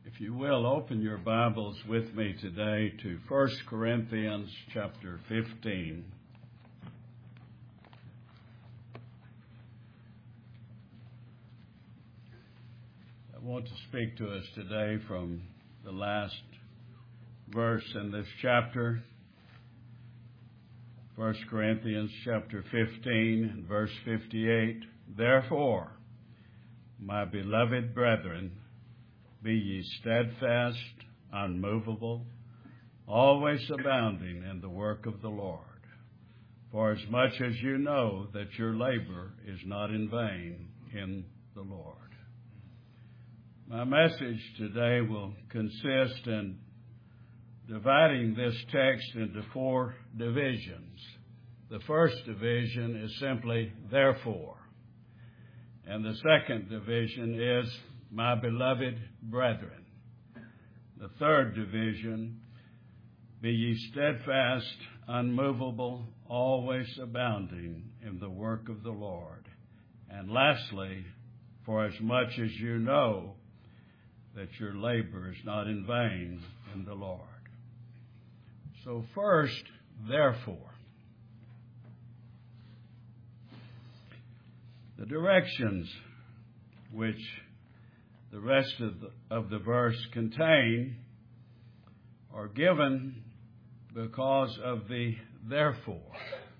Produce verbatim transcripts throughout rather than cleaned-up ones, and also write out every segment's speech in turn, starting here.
If you will, open your Bibles with me today to First Corinthians chapter fifteen. I want to speak to us today from the last verse in this chapter, First Corinthians chapter fifteen and verse fifty-eight. Therefore, my beloved brethren, be ye steadfast, unmovable, always abounding in the work of the Lord. For as much as you know that your labor is not in vain in the Lord. My message today will consist in dividing this text into four divisions. The first division is simply therefore. And the second division is my beloved brethren. The third division, be ye steadfast, unmovable, always abounding in the work of the Lord. And lastly, for as much as you know that your labor is not in vain in the Lord. So first, therefore. The directions which the rest of the, of the verse contain are given because of the therefore.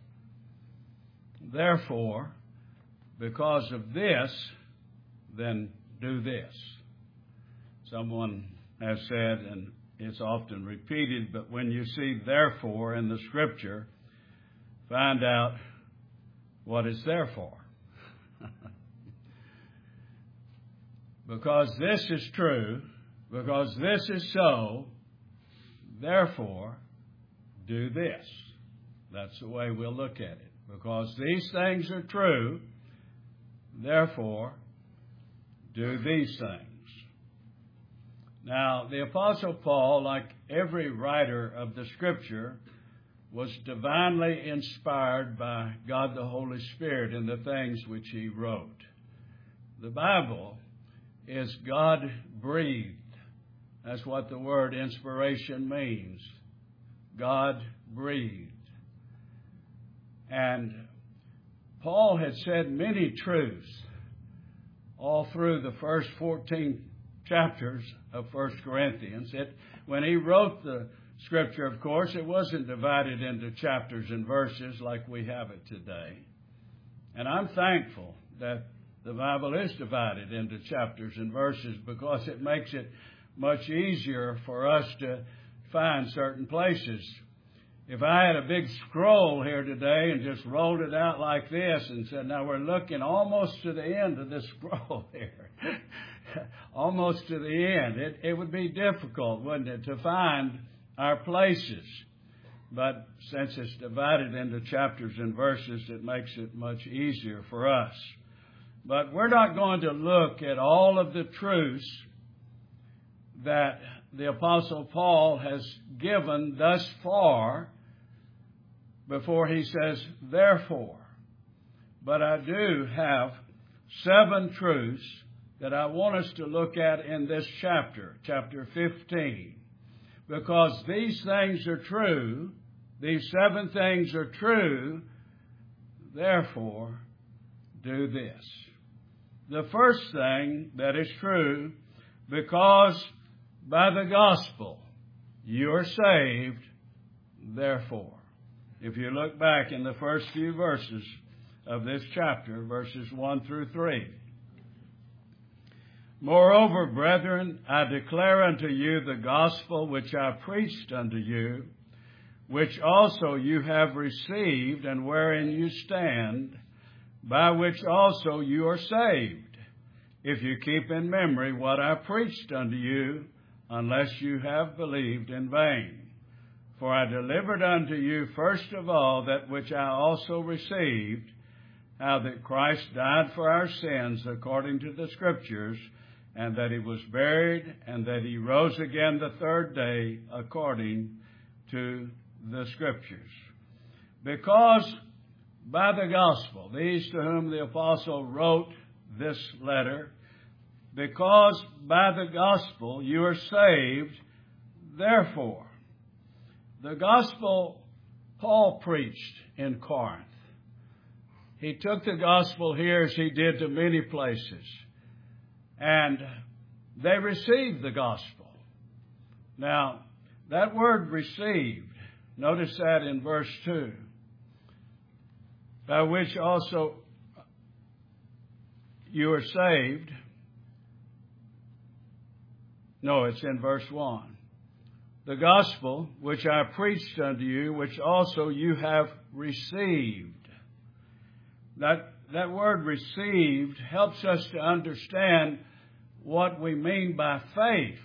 Therefore, because of this, then do this. Someone has said, and it's often repeated, but when you see therefore in the Scripture, find out what it's there for. Because this is true, because this is so, therefore, do this. That's the way we'll look at it. Because these things are true, therefore, do these things. Now, the Apostle Paul, like every writer of the Scripture, was divinely inspired by God the Holy Spirit in the things which he wrote. The Bible is God-breathed. That's what the word inspiration means. God-breathed. And Paul had said many truths all through the first fourteen chapters of First Corinthians. It, when he wrote the Scripture, of course, it wasn't divided into chapters and verses like we have it today. And I'm thankful that the Bible is divided into chapters and verses because it makes it much easier for us to find certain places. If I had a big scroll here today and just rolled it out like this and said, now we're looking almost to the end of this scroll here, almost to the end, it, it would be difficult, wouldn't it, to find our places. But since it's divided into chapters and verses, it makes it much easier for us. But we're not going to look at all of the truths that the Apostle Paul has given thus far before he says, therefore. But I do have seven truths that I want us to look at in this chapter, chapter fifteen. Because these things are true, these seven things are true, therefore, do this. The first thing that is true, because by the gospel you are saved, therefore. If you look back in the first few verses of this chapter, verses one through three. Moreover, brethren, I declare unto you the gospel which I preached unto you, which also you have received, and wherein you stand, by which also you are saved, if you keep in memory what I preached unto you, unless you have believed in vain. For I delivered unto you first of all that which I also received, how that Christ died for our sins according to the Scriptures, and that he was buried, and that he rose again the third day according to the Scriptures. Because by the gospel, these to whom the apostle wrote this letter because by the gospel you are saved, therefore. The gospel Paul preached in Corinth. He took the gospel here as he did to many places. And they received the gospel. Now, that word received, notice that in verse two. By which also you are saved. No, it's in verse one. The gospel which I preached unto you, which also you have received. That, that word received helps us to understand what we mean by faith.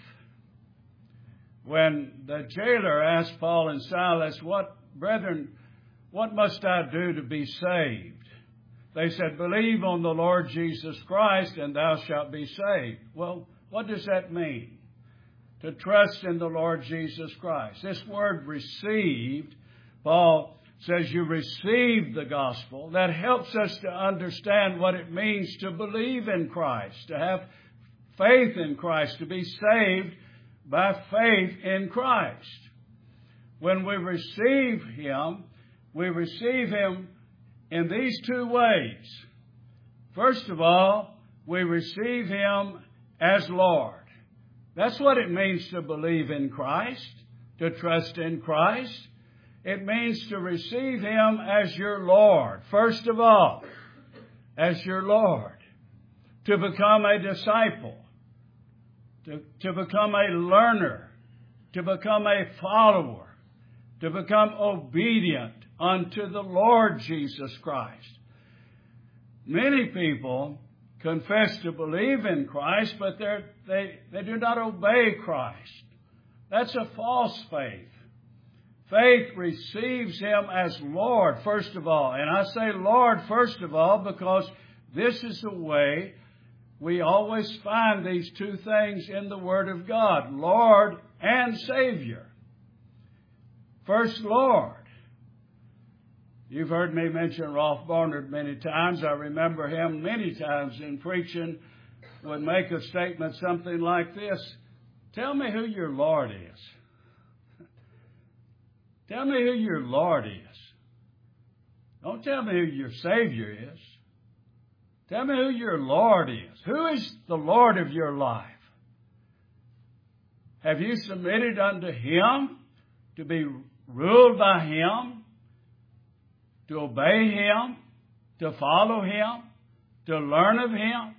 When the jailer asked Paul and Silas, "What, brethren, what must I do to be saved?" They said, "Believe on the Lord Jesus Christ and thou shalt be saved." Well, what does that mean? To trust in the Lord Jesus Christ. This word received, Paul says you received the gospel. That helps us to understand what it means to believe in Christ, to have faith in Christ, to be saved by faith in Christ. When we receive Him, we receive Him in these two ways. First of all, we receive Him as Lord. That's what it means to believe in Christ, to trust in Christ. It means to receive Him as your Lord, first of all, as your Lord. To become a disciple, to, to become a learner, to become a follower, to become obedient unto the Lord Jesus Christ. Many people confess to believe in Christ, but they they do not obey Christ. That's a false faith. Faith receives Him as Lord, first of all. And I say Lord, first of all, because this is the way we always find these two things in the Word of God, Lord and Savior. First, Lord. You've heard me mention Rolf Barnard many times. I remember him many times in preaching would make a statement something like this: "Tell me who your Lord is. Tell me who your Lord is. Don't tell me who your Savior is. Tell me who your Lord is. Who is the Lord of your life? Have you submitted unto Him to be ruled by Him? To obey Him, to follow Him, to learn of Him?"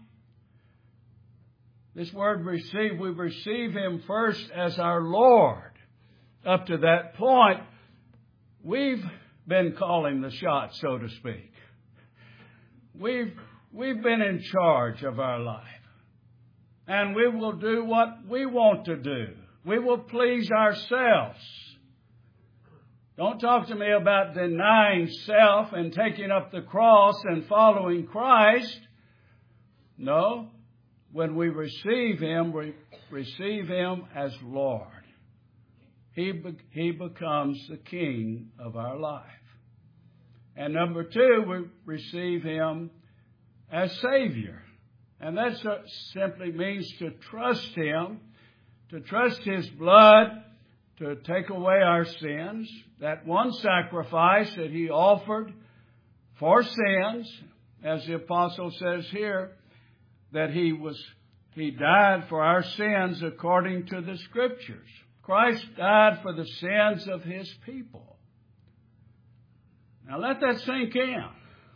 This word receive, we receive Him first as our Lord. Up to that point, we've been calling the shots, so to speak. We've, we've been in charge of our life. And we will do what we want to do. We will please ourselves. Don't talk to me about denying self and taking up the cross and following Christ. No, when we receive Him, we receive Him as Lord. He, be, he becomes the King of our life. And number two, we receive Him as Savior. And that simply means to trust Him, to trust His blood to take away our sins. That one sacrifice that He offered for sins, as the apostle says here, that He was He died for our sins according to the Scriptures. Christ died for the sins of His people. Now let that sink in.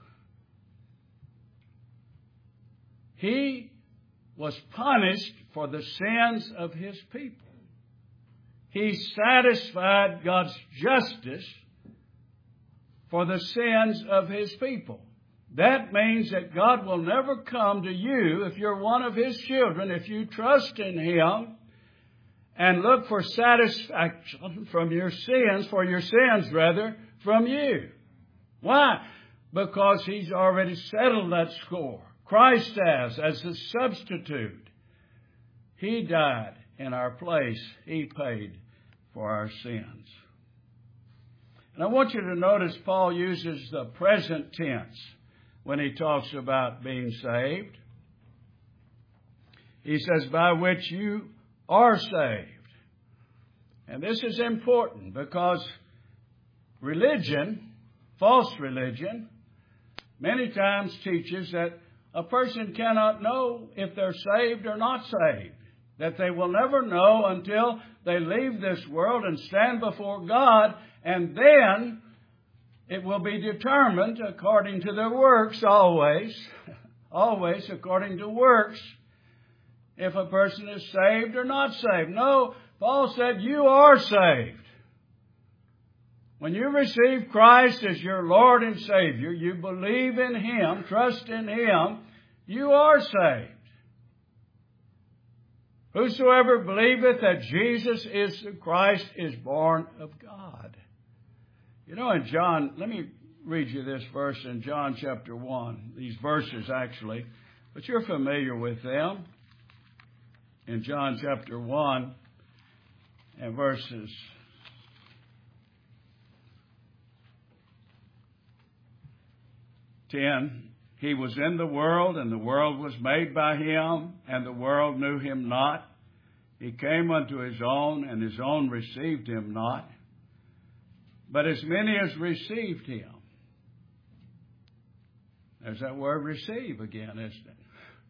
He was punished for the sins of His people. He satisfied God's justice for the sins of His people. That means that God will never come to you, if you're one of His children, if you trust in Him and look for satisfaction from your sins, for your sins rather, from you. Why? Because He's already settled that score. Christ has, as a substitute. He died in our place. He paid for our sins. And I want you to notice Paul uses the present tense when he talks about being saved. He says, by which you are saved. And this is important because religion, false religion, many times teaches that a person cannot know if they're saved or not saved. That they will never know until they leave this world and stand before God, and then it will be determined according to their works always, always according to works, if a person is saved or not saved. No, Paul said you are saved. When you receive Christ as your Lord and Savior, you believe in Him, trust in Him, you are saved. Whosoever believeth that Jesus is the Christ is born of God. You know, in John, let me read you this verse in John chapter one. These verses, actually, but you're familiar with them. In John chapter one and verses ten. He was in the world, and the world was made by Him, and the world knew Him not. He came unto His own, and His own received Him not. But as many as received Him. There's that word receive again, isn't it?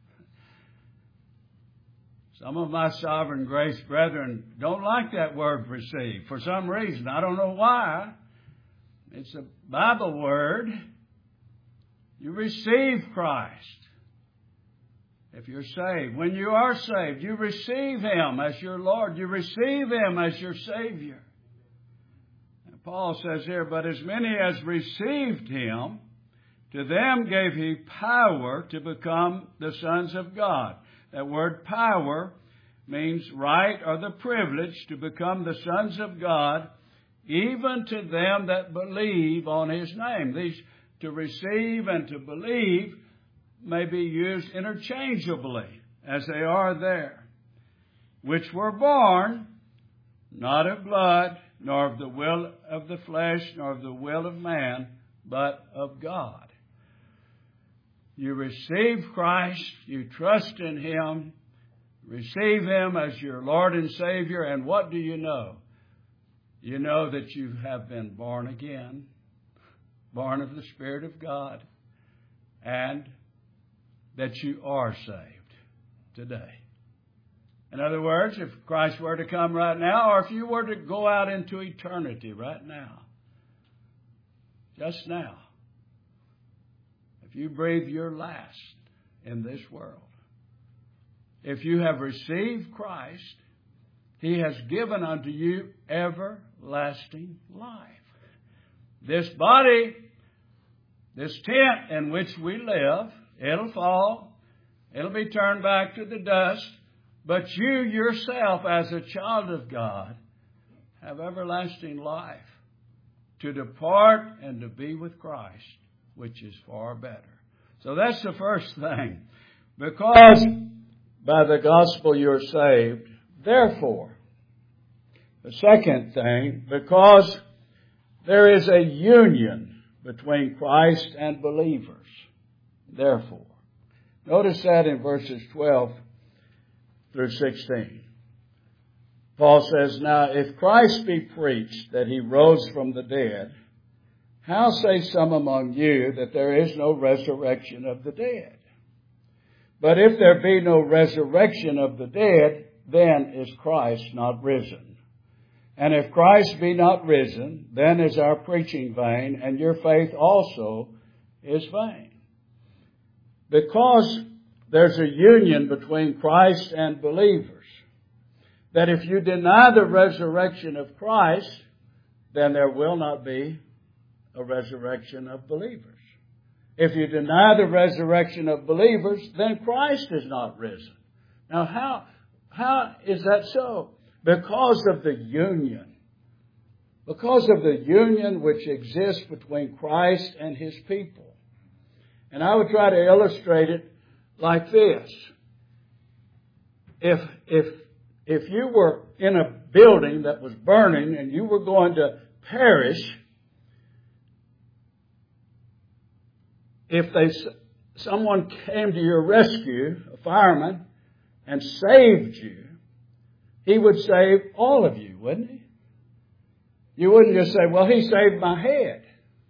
Some of my sovereign grace brethren don't like that word receive for some reason. I don't know why. It's a Bible word. You receive Christ if you're saved. When you are saved, you receive Him as your Lord. You receive Him as your Savior. And Paul says here, but as many as received Him, to them gave He power to become the sons of God. That word power means right or the privilege to become the sons of God, even to them that believe on His name. These to receive and to believe may be used interchangeably as they are there. Which were born not of blood, nor of the will of the flesh, nor of the will of man, but of God. You receive Christ, you trust in Him, receive Him as your Lord and Savior, and what do you know? You know that you have been born again, born of the Spirit of God, and that you are saved today. In other words, if Christ were to come right now, or if you were to go out into eternity right now, just now, if you breathe your last in this world, if you have received Christ, He has given unto you everlasting life. This body, this tent in which we live, it'll fall. It'll be turned back to the dust. But you yourself, as a child of God, have everlasting life to depart and to be with Christ, which is far better. So that's the first thing. Because by the gospel you're saved, therefore. The second thing, because there is a union between Christ and believers. Therefore. Notice that in verses twelve through sixteen. Paul says, now if Christ be preached that He rose from the dead, how say some among you that there is no resurrection of the dead? But if there be no resurrection of the dead, then is Christ not risen. And if Christ be not risen, then is our preaching vain, and your faith also is vain. Because there's a union between Christ and believers, that if you deny the resurrection of Christ, then there will not be a resurrection of believers. If you deny the resurrection of believers, then Christ is not risen. Now, how, how is that so? Because of the union. Because of the union which exists between Christ and His people. And I would try to illustrate it like this. If, if, if you were in a building that was burning and you were going to perish, if they, someone came to your rescue, a fireman, and saved you, He would save all of you, wouldn't He? You wouldn't just say, well, He saved my head.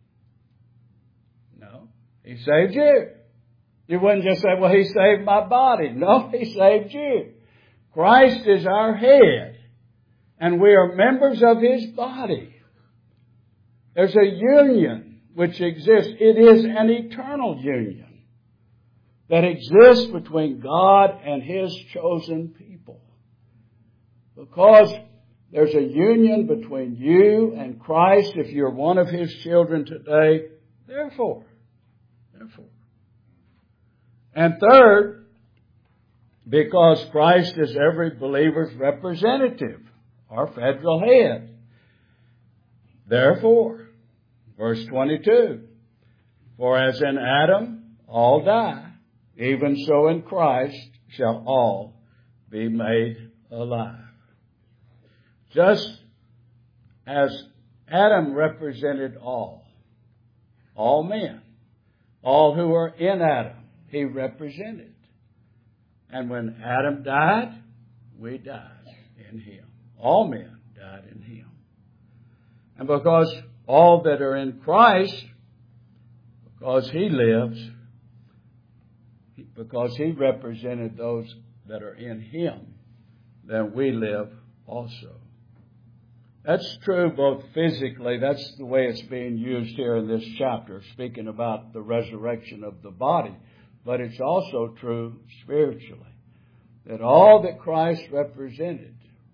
No, He saved you. You wouldn't just say, well, He saved my body. No, He saved you. Christ is our head, and we are members of His body. There's a union which exists. It is an eternal union that exists between God and His chosen people. Because there's a union between you and Christ if you're one of His children today. Therefore, therefore. And third, because Christ is every believer's representative, our federal head. Therefore, verse twenty-two, for as in Adam all die, even so in Christ shall all be made alive. Just as Adam represented all, all men, all who are in Adam, he represented. And when Adam died, we died in him. All men died in him. And because all that are in Christ, because he lives, because he represented those that are in him, then we live also. That's true both physically, that's the way it's being used here in this chapter, speaking about the resurrection of the body. But it's also true spiritually, that all that Christ represented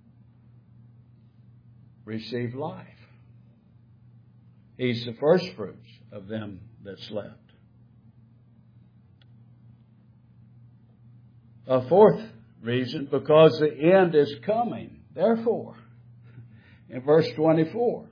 received life. He's the first fruits of them that slept. A fourth reason, because the end is coming. Therefore, in verse twenty-four,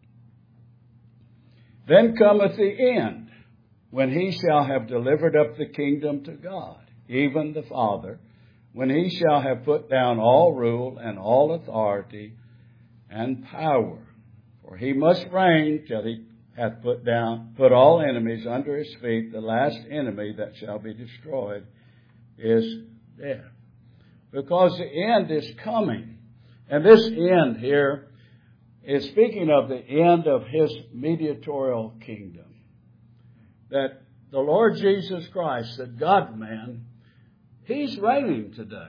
then cometh the end, when he shall have delivered up the kingdom to God, even the Father, when he shall have put down all rule and all authority and power. For he must reign till he hath put down, put all enemies under his feet. The last enemy that shall be destroyed is death. Because the end is coming. And this end here is speaking of the end of his mediatorial kingdom. That the Lord Jesus Christ, the God-man, he's reigning today.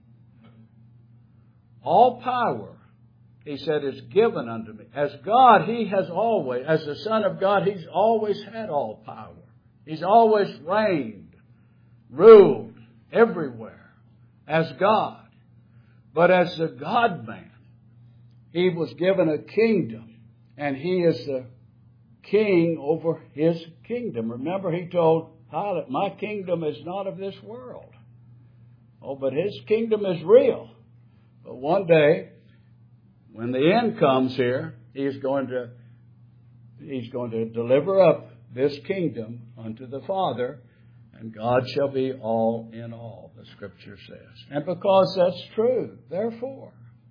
All power, he said, is given unto me. As God, he has always, as the Son of God, he's always had all power. He's always reigned, ruled everywhere as God. But as the God-man, he was given a kingdom, and he is the king over his kingdom. Remember, he told Pilate, my kingdom is not of this world. Oh, but his kingdom is real. But one day, when the end comes here, he's going to, he's going to deliver up this kingdom unto the Father, and God shall be all in all, the Scripture says. And because that's true, therefore.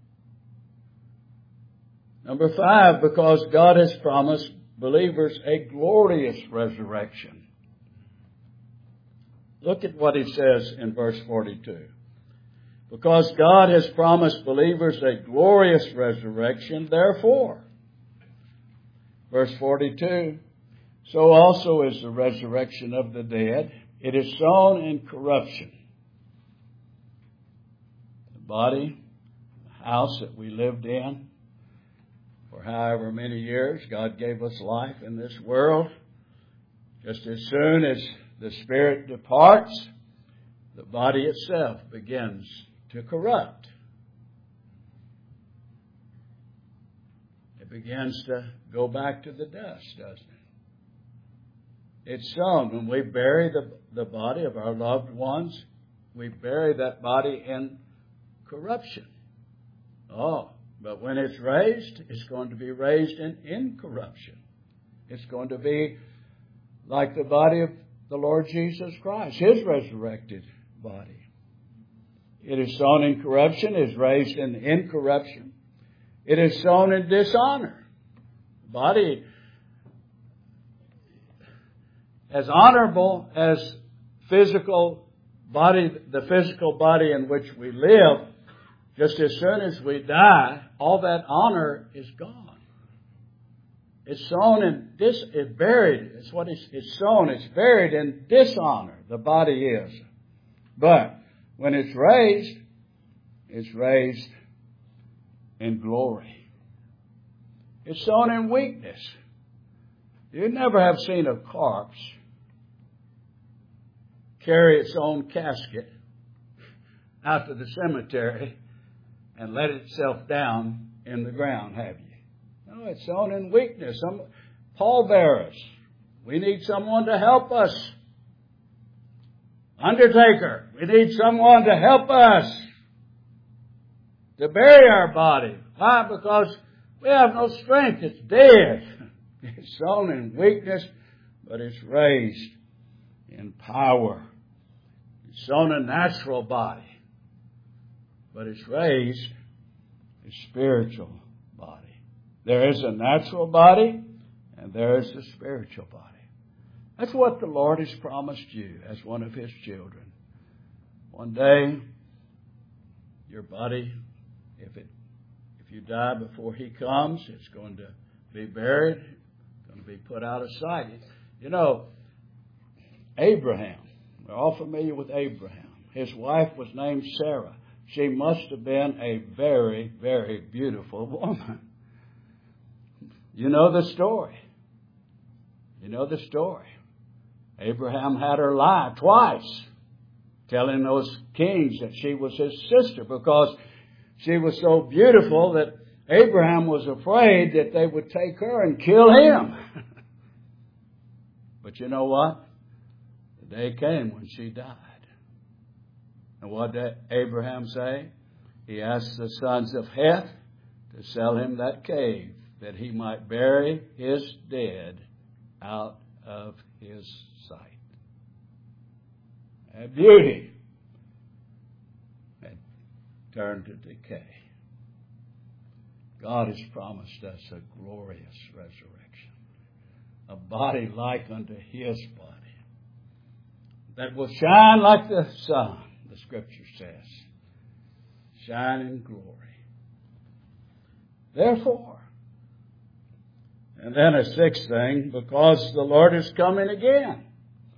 Number five, because God has promised believers a glorious resurrection. Look at what he says in verse forty-two. Because God has promised believers a glorious resurrection, therefore. Verse forty-two, so also is the resurrection of the dead. It is sown in corruption. The body, the house that we lived in, for however many years God gave us life in this world. Just as soon as the spirit departs, the body itself begins to corrupt. It begins to go back to the dust, doesn't it? It's sown. When we bury the, the body of our loved ones, we bury that body in corruption. Oh. But when it's raised, it's going to be raised in incorruption. It's going to be like the body of the Lord Jesus Christ, his resurrected body. It is sown in corruption, is raised in incorruption. It is sown in dishonor. The body, as honorable as physical body, the physical body in which we live, just as soon as we die, all that honor is gone. It's sown in dis, it's buried. It's what it's, it's sown. It's buried in dishonor. The body is. But when it's raised, it's raised in glory. It's sown in weakness. You never have seen a corpse carry its own casket out to the cemetery and let itself down in the ground, have you? No, it's sown in weakness. Some pallbearers. We need someone to help us. Undertaker, we need someone to help us to bury our body. Why? Because we have no strength. It's dead. It's sown in weakness, but it's raised in power. It's sown a natural body, but it's raised a spiritual body. There is a natural body, and there is a spiritual body. That's what the Lord has promised you as one of His children. One day, your body, if it, if you die before He comes, it's going to be buried, going to be put out of sight. You know, Abraham, we're all familiar with Abraham. His wife was named Sarah. She must have been a very, very beautiful woman. You know the story. You know the story. Abraham had her lie twice, telling those kings that she was his sister because she was so beautiful that Abraham was afraid that they would take her and kill him. But you know what? The day came when she died. And what did Abraham say? He asked the sons of Heth to sell him that cave that he might bury his dead out of his sight. And beauty had turned to decay. God has promised us a glorious resurrection, a body like unto His body that will shine like the sun, the Scripture says, shine in glory. Therefore, and then a sixth thing, because the Lord is coming again.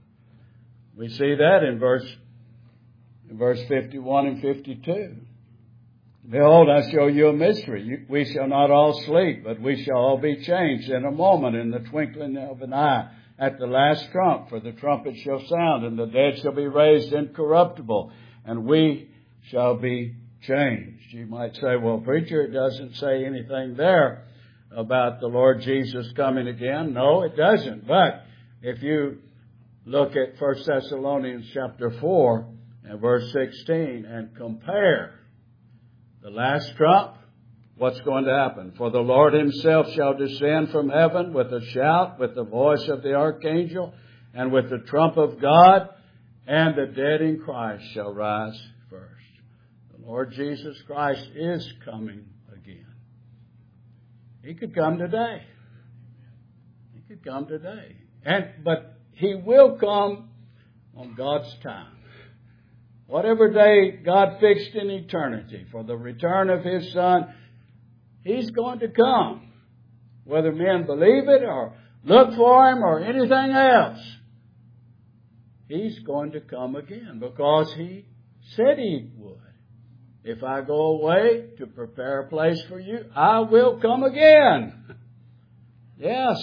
We see that in verse, in verse fifty-one and fifty-two. Behold, I show you a mystery. We shall not all sleep, but we shall all be changed in a moment, in the twinkling of an eye, at the last trump. For the trumpet shall sound, and the dead shall be raised incorruptible, and we shall be changed. You might say, well, preacher, it doesn't say anything there about the Lord Jesus coming again. No, it doesn't. But if you look at First Thessalonians chapter four and verse sixteen and compare the last trump, what's going to happen? For the Lord Himself shall descend from heaven with a shout, with the voice of the archangel, and with the trump of God, and the dead in Christ shall rise first. The Lord Jesus Christ is coming again. He could come today. He could come today. And but He will come on God's time. Whatever day God fixed in eternity for the return of His Son, He's going to come. Whether men believe it or look for Him or anything else, He's going to come again because He said He would. If I go away to prepare a place for you, I will come again. Yes.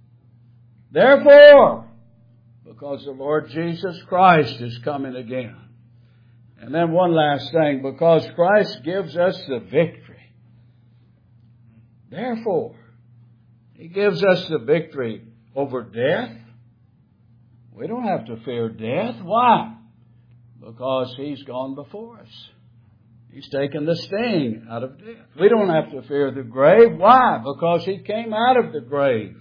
Therefore, because the Lord Jesus Christ is coming again. And then one last thing, because Christ gives us the victory. Therefore, He gives us the victory over death. We don't have to fear death. Why? Because He's gone before us. He's taken the sting out of death. We don't have to fear the grave. Why? Because He came out of the grave.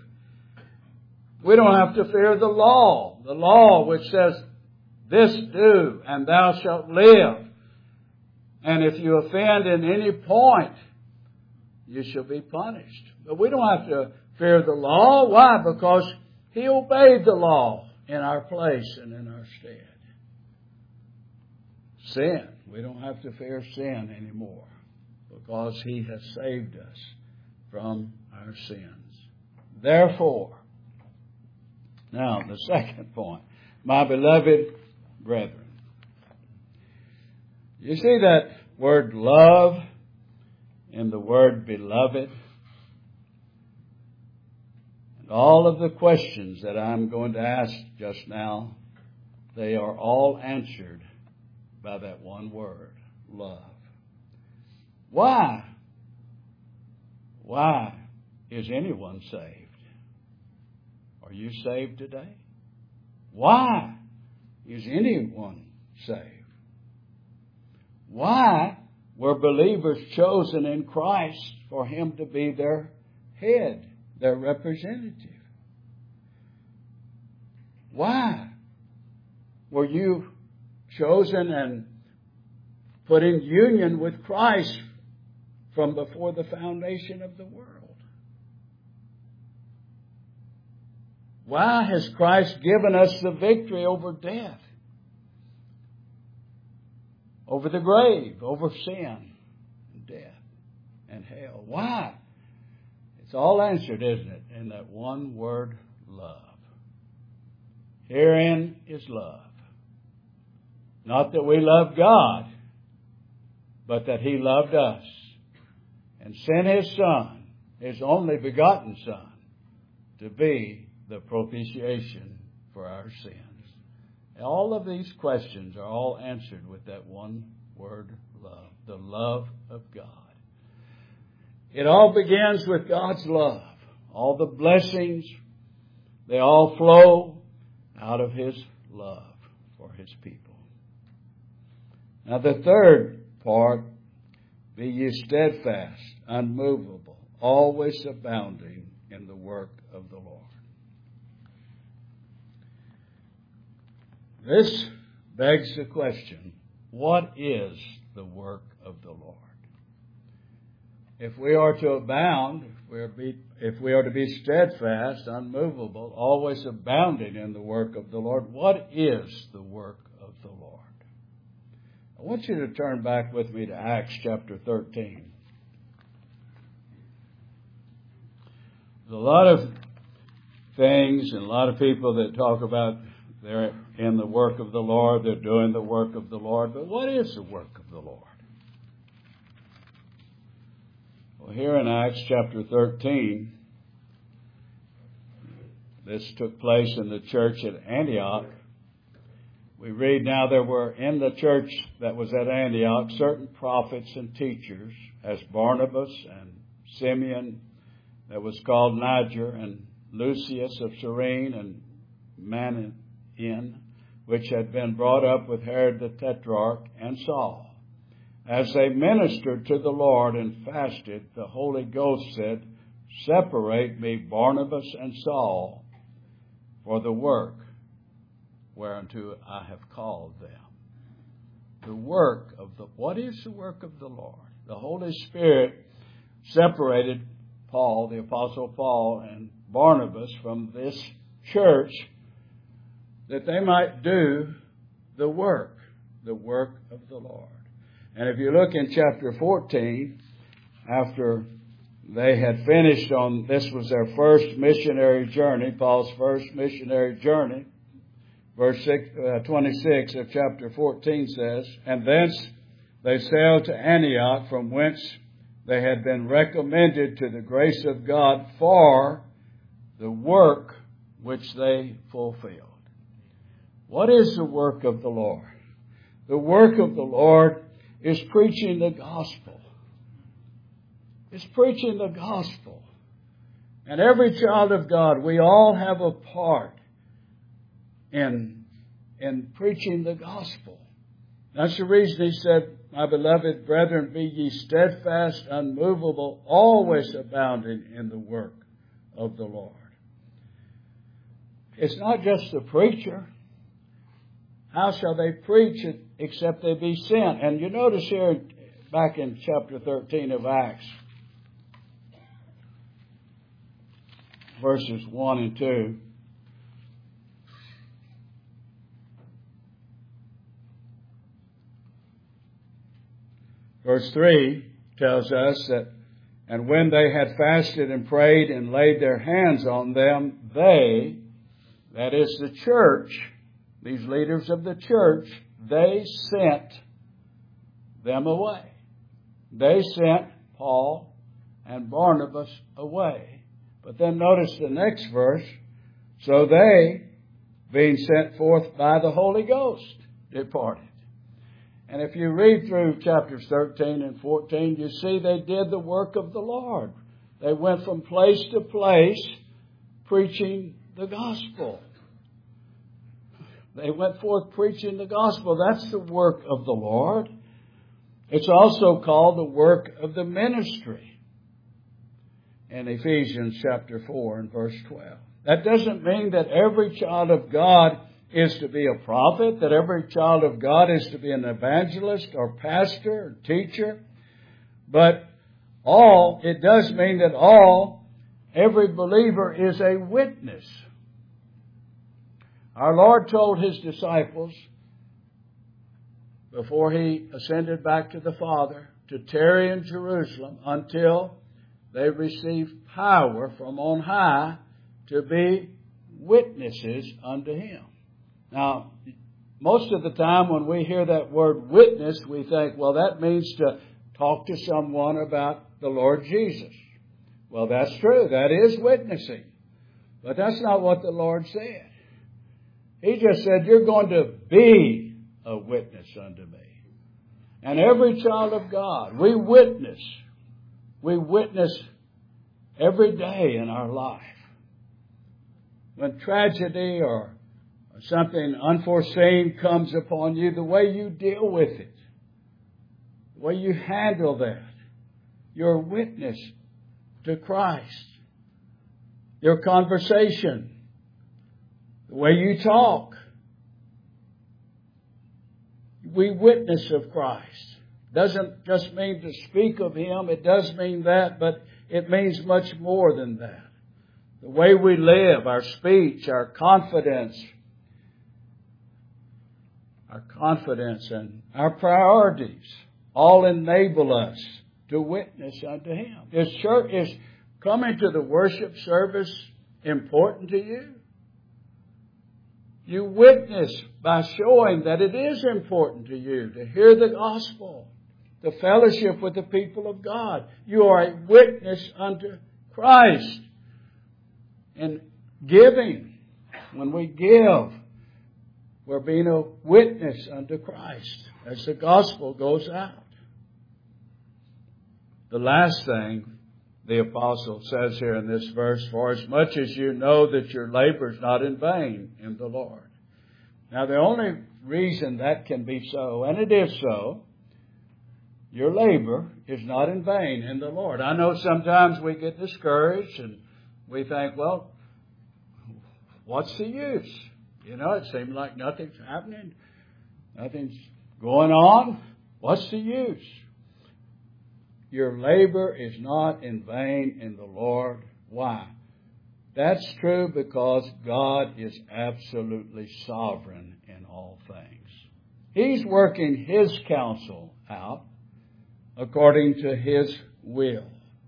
We don't have to fear the law. The law which says, this do, and thou shalt live. And if you offend in any point, you shall be punished. But we don't have to fear the law. Why? Because He obeyed the law in our place and in our stead. sin. We don't have to fear sin anymore because He has saved us from our sins. Therefore, now the second point, my beloved brethren. You see that word love in the word beloved? And all of the questions that I'm going to ask just now, they are all answered by that one word, love. Why? Why is anyone saved? Are you saved today? Why is anyone saved? Why were believers chosen in Christ for Him to be their head, their representative? Why were you chosen and put in union with Christ from before the foundation of the world? Why has Christ given us the victory over death, over the grave, over sin and death and hell? Why? It's all answered, isn't it, in that one word, love. Herein is love. Not that we love God, but that He loved us and sent His Son, His only begotten Son, to be the propitiation for our sins. All of these questions are all answered with that one word, love. The love of God. It all begins with God's love. All the blessings, they all flow out of His love for His people. Now the third part, be ye steadfast, unmovable, always abounding in the work of the Lord. This begs the question, what is the work of the Lord? If we are to abound, if we are, be, if we are to be steadfast, unmovable, always abounding in the work of the Lord, what is the work of the Lord? I want you to turn back with me to Acts chapter thirteen. There's a lot of things and a lot of people that talk about they're in the work of the Lord, they're doing the work of the Lord. But what is the work of the Lord? Well, here in Acts chapter thirteen, this took place in the church at Antioch. We read now there were in the church that was at Antioch certain prophets and teachers, as Barnabas and Simeon, that was called Niger, and Lucius of Cyrene, and Manaen, which had been brought up with Herod the Tetrarch, and Saul. As they ministered to the Lord and fasted, the Holy Ghost said, separate me Barnabas and Saul for the work whereunto I have called them. The work of the, what is the work of the Lord? The Holy Spirit separated Paul, the Apostle Paul, and Barnabas from this church that they might do the work, the work of the Lord. And if you look in chapter fourteen, after they had finished on, this was their first missionary journey, Paul's first missionary journey, verse six, uh, twenty-six of chapter fourteen says, and thence they sailed to Antioch, from whence they had been recommended to the grace of God for the work which they fulfilled. What is the work of the Lord? The work of the Lord is preaching the gospel. It's preaching the gospel. And every child of God, we all have a part in, in preaching the gospel. That's the reason he said, my beloved brethren, be ye steadfast, unmovable, always abounding in the work of the Lord. It's not just the preacher. How shall they preach it except they be sent? And you notice here back in chapter thirteen of Acts, verses one and two. Verse three tells us that, and when they had fasted and prayed and laid their hands on them, they, that is the church, these leaders of the church, they sent them away. They sent Paul and Barnabas away. But then notice the next verse. So they, being sent forth by the Holy Ghost, departed. And if you read through chapters thirteen and fourteen, you see they did the work of the Lord. They went from place to place preaching the gospel. They went forth preaching the gospel. That's the work of the Lord. It's also called the work of the ministry in Ephesians chapter four and verse twelve. That doesn't mean that every child of God is to be a prophet, that every child of God is to be an evangelist or pastor or teacher. But all, it does mean that all, every believer is a witness. Our Lord told His disciples before He ascended back to the Father to tarry in Jerusalem until they receive power from on high to be witnesses unto Him. Now, most of the time when we hear that word witness, we think, well, that means to talk to someone about the Lord Jesus. Well, that's true. That is witnessing. But that's not what the Lord said. He just said, you're going to be a witness unto me. And every child of God, we witness. We witness every day in our life. When tragedy or something unforeseen comes upon you, the way you deal with it, the way you handle that, your witness to Christ, your conversation, the way you talk. We witness of Christ. Doesn't just mean to speak of Him. It does mean that, but it means much more than that. The way we live, our speech, our confidence, our confidence and our priorities all enable us to witness unto Him. Is church, is coming to the worship service important to you? You witness by showing that it is important to you to hear the gospel, to fellowship with the people of God. You are a witness unto Christ. And giving, when we give, we're being a witness unto Christ as the gospel goes out. The last thing the apostle says here in this verse, for as much as you know that your labor is not in vain in the Lord. Now the only reason that can be so, and it is so, your labor is not in vain in the Lord. I know sometimes we get discouraged and we think, well, what's the use? You know, it seems like nothing's happening. Nothing's going on. What's the use? Your labor is not in vain in the Lord. Why? That's true because God is absolutely sovereign in all things. He's working His counsel out according to His will.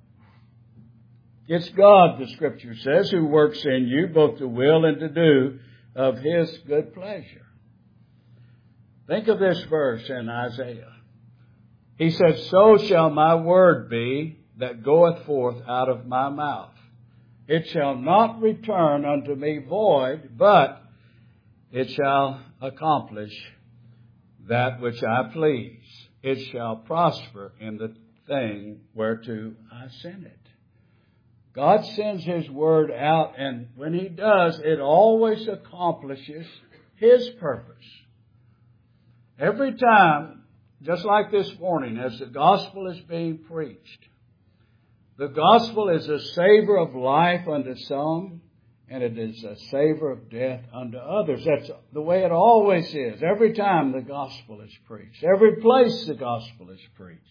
It's God, the Scripture says, who works in you both to will and to do of His good pleasure. Think of this verse in Isaiah. He said, so shall my word be that goeth forth out of my mouth. It shall not return unto me void, but it shall accomplish that which I please. It shall prosper in the thing whereto I send it. God sends His word out, and when He does, it always accomplishes His purpose. Every time, just like this morning, as the gospel is being preached, the gospel is a savor of life unto some, and it is a savor of death unto others. That's the way it always is. Every time the gospel is preached, every place the gospel is preached.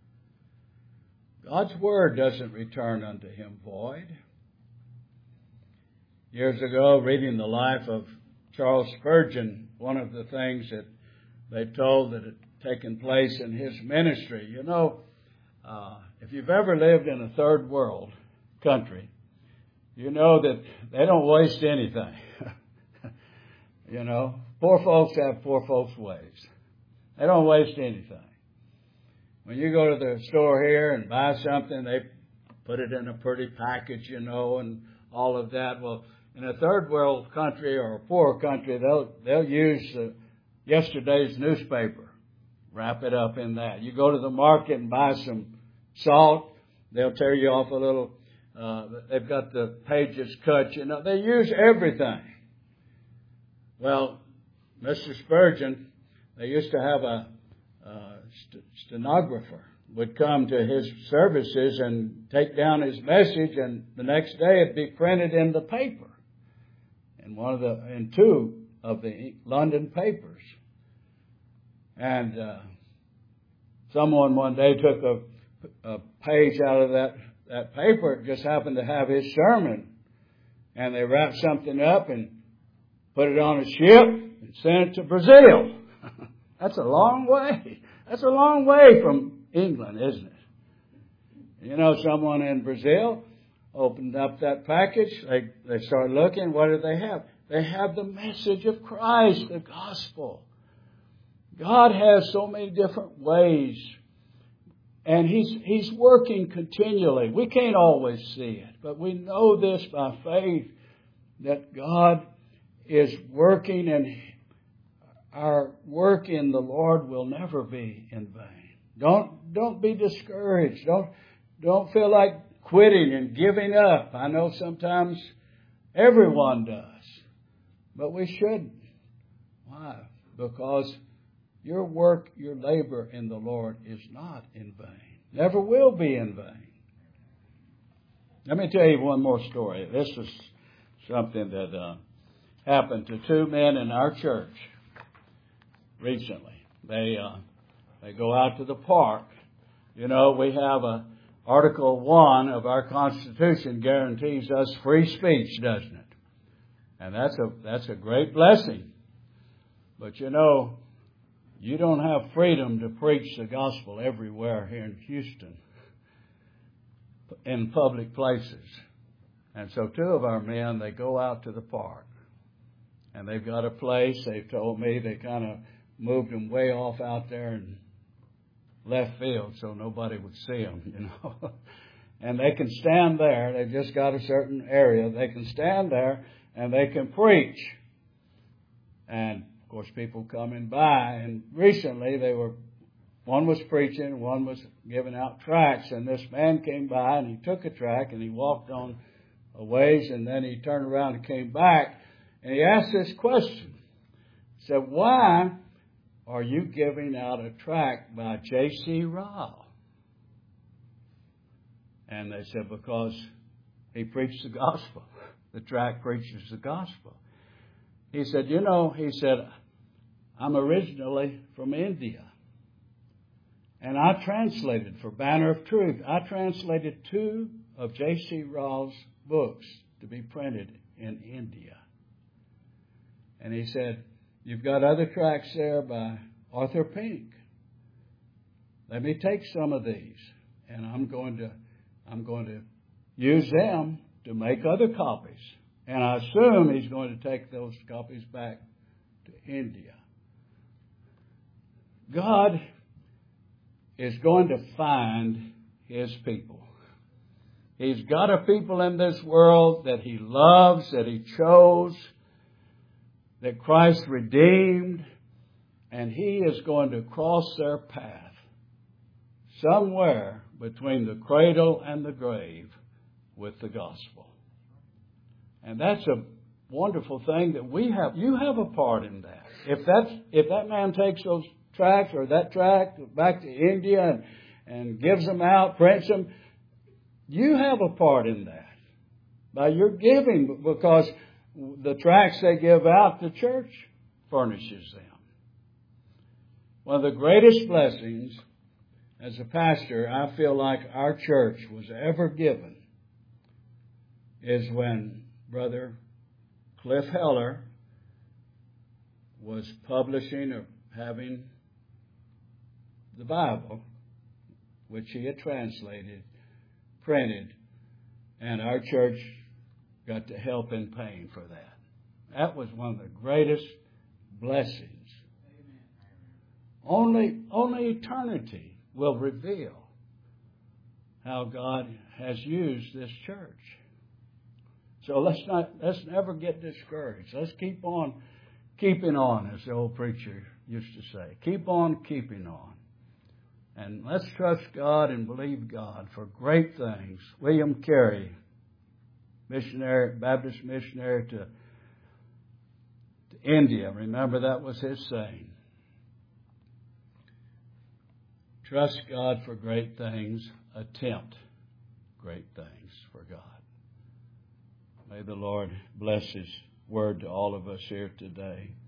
God's word doesn't return unto Him void. Years ago, reading the life of Charles Spurgeon, one of the things that they told that taking place in his ministry. You know, uh, if you've ever lived in a third world country, you know that they don't waste anything. You know, poor folks have poor folks' ways. They don't waste anything. When you go to the store here and buy something, they put it in a pretty package, you know, and all of that. Well, in a third world country or a poor country, they'll they'll use uh, yesterday's newspaper, wrap it up in that. You go to the market and buy some salt, they'll tear you off a little. Uh, they've got the pages cut, you know. They use everything. Well, Mister Spurgeon, they used to have a uh, st- stenographer would come to his services and take down his message, and the next day it'd be printed in the paper, in one of the, in two of the London papers. And uh, someone one day took a, a page out of that, that paper. It just happened to have his sermon, and they wrapped something up and put it on a ship and sent it to Brazil. That's a long way. That's a long way from England, isn't it? You know, someone in Brazil opened up that package. They they started looking. What do they have? They have the message of Christ, the gospel. God has so many different ways, and He's He's working continually. We can't always see it, but we know this by faith that God is working, and our work in the Lord will never be in vain. Don't don't be discouraged. Don't don't feel like quitting and giving up. I know sometimes everyone does, but we shouldn't. Why? Because your work, your labor in the Lord is not in vain. Never will be in vain. Let me tell you one more story. This is something that uh, happened to two men in our church recently. They uh, they go out to the park. You know, we have a Article One of our Constitution guarantees us free speech, doesn't it? And that's a that's a great blessing. But you know, you don't have freedom to preach the gospel everywhere here in Houston, in public places. And so two of our men, they go out to the park. And they've got a place, they've told me, they kind of moved them way off out there in left field so nobody would see them, you know. And they can stand there. They've just got a certain area. They can stand there and they can preach. And, of course, people coming by. And recently they were, one was preaching, one was giving out tracts. And this man came by and he took a tract and he walked on a ways, and then he turned around and came back. And he asked this question. He said, why are you giving out a tract by J C Ryle? And they said, because he preached the gospel. The tract preaches the gospel. He said, you know, he said, I'm originally from India. And I translated for Banner of Truth. I translated two of J C Ryle's books to be printed in India. And he said, you've got other tracts there by Arthur Pink. Let me take some of these, and I'm going to I'm going to use them to make other copies. And I assume he's going to take those copies back to India. God is going to find His people. He's got a people in this world that He loves, that He chose, that Christ redeemed, and He is going to cross their path somewhere between the cradle and the grave with the gospel. And that's a wonderful thing that we have. You have a part in that. If that's, if that man takes those tracts or that tract back to India and, and gives them out, prints them, you have a part in that by your giving, because the tracts they give out, the church furnishes them. One of the greatest blessings as a pastor I feel like our church was ever given is when Brother Cliff Heller was publishing or having the Bible, which he had translated, printed, and our church got to help in paying for that. That was one of the greatest blessings. Only, only eternity will reveal how God has used this church. So let's not, let's never get discouraged. Let's keep on keeping on, as the old preacher used to say. Keep on keeping on. And let's trust God and believe God for great things. William Carey, missionary, Baptist missionary to, to India. Remember, that was his saying. Trust God for great things. Attempt great things for God. May the Lord bless His word to all of us here today.